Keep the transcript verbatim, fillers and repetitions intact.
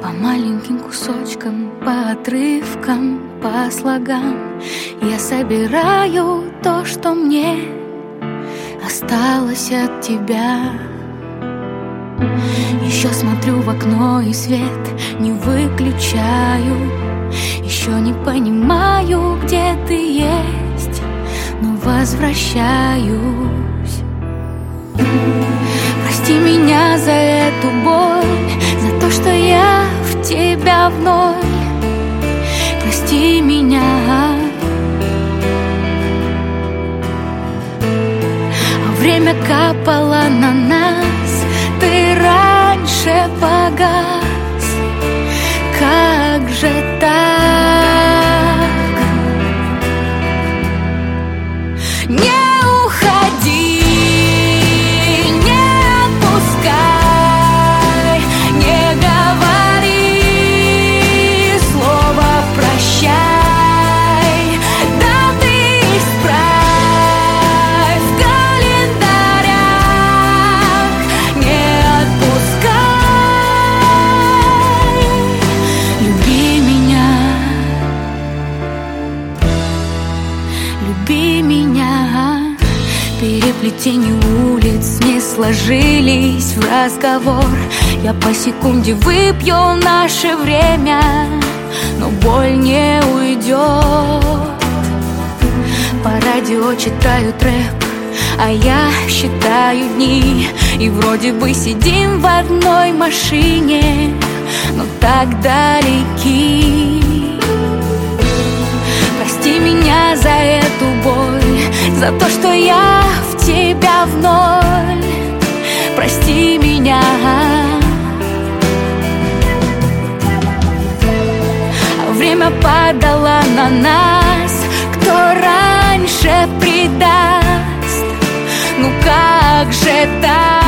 маленьким кусочкам, по отрывкам, по слогам я собираю то, что мне осталось от тебя. Еще смотрю в окно и свет не выключаю. Еще не понимаю, где ты есть, но возвращаюсь. Прости меня за эту боль, за то, что я в тебя вновь. Прости меня. А время капало на нас, ты раньше погас. Как же так? Не уходи, не отпускай, не говори слово прощай. Да ты исправь в календарях, не отпускай. Люби меня, люби меня. Переплетение улиц не сложились в разговор. Я по секунде выпью наше время, но боль не уйдет. По радио читаю трэп, а я считаю дни. И вроде бы сидим в одной машине, но так далеки. Прости меня за эту боль, за то, что я в тебя в ноль. Прости меня. Время падало на нас, кто раньше предаст. Ну как же так?